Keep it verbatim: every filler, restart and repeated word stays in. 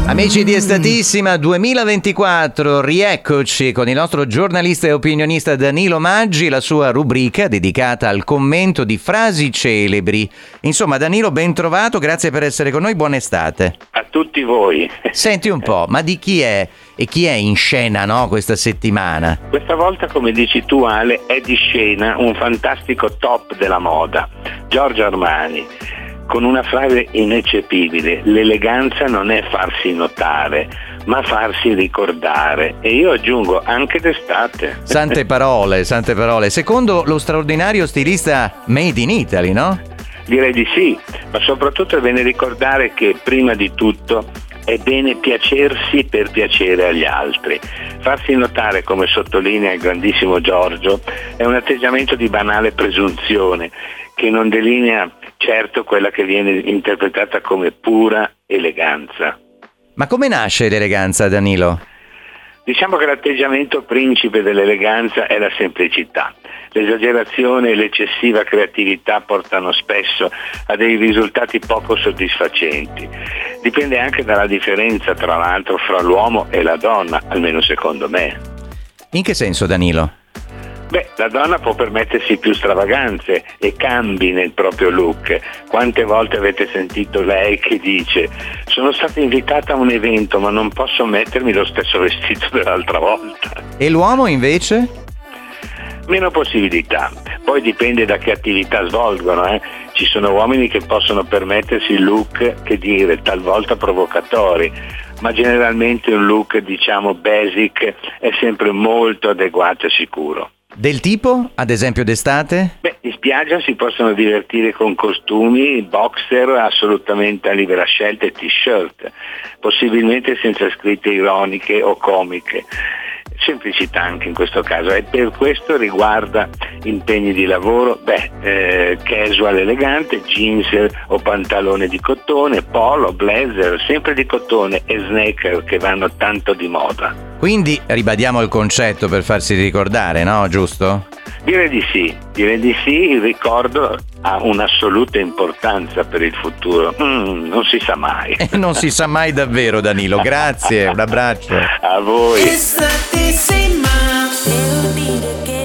Amici di Estatissima duemilaventiquattro, rieccoci con il nostro giornalista e opinionista Danilo Maggi, la sua rubrica dedicata al commento di frasi celebri. Insomma, Danilo, ben trovato, grazie per essere con noi, buona estate. A tutti voi. Senti un po', ma di chi è e chi è in scena, no, questa settimana? Questa volta, come dici tu Ale, è di scena un fantastico top della moda, Giorgio Armani, con una frase ineccepibile: l'eleganza non è farsi notare, ma farsi ricordare. E io aggiungo anche d'estate. Sante parole, sante parole. Secondo lo straordinario stilista Made in Italy, no? Direi di sì, ma soprattutto è bene ricordare che prima di tutto è bene piacersi per piacere agli altri. Farsi notare, come sottolinea il grandissimo Giorgio, è un atteggiamento di banale presunzione che non delinea certo quella che viene interpretata come pura eleganza. Ma come nasce l'eleganza, Danilo? Diciamo che l'atteggiamento principe dell'eleganza è la semplicità. L'esagerazione e l'eccessiva creatività portano spesso a dei risultati poco soddisfacenti. Dipende anche dalla differenza, tra l'altro, fra l'uomo e la donna, almeno secondo me. In che senso, Danilo? Beh, la donna può permettersi più stravaganze e cambi nel proprio look. Quante volte avete sentito lei che dice: sono stata invitata a un evento ma non posso mettermi lo stesso vestito dell'altra volta. E l'uomo invece? Meno possibilità. Poi dipende da che attività svolgono, eh. Ci sono uomini che possono permettersi look, che dire, talvolta provocatori, ma generalmente un look, diciamo, basic è sempre molto adeguato e sicuro. Del tipo, ad esempio d'estate? Beh, in spiaggia si possono divertire con costumi, boxer assolutamente a libera scelta e t-shirt, possibilmente senza scritte ironiche o comiche. Semplicità anche in questo caso, e per questo riguarda impegni di lavoro, beh, eh, casual elegante, jeans o pantalone di cotone, polo, blazer, sempre di cotone, e sneaker che vanno tanto di moda. Quindi ribadiamo il concetto per farsi ricordare, no? Giusto? Direi di sì, direi di sì, il ricordo ha un'assoluta importanza per il futuro, mm, non si sa mai. Eh, non si sa mai davvero, Danilo, grazie, un abbraccio. A voi. Estatissima.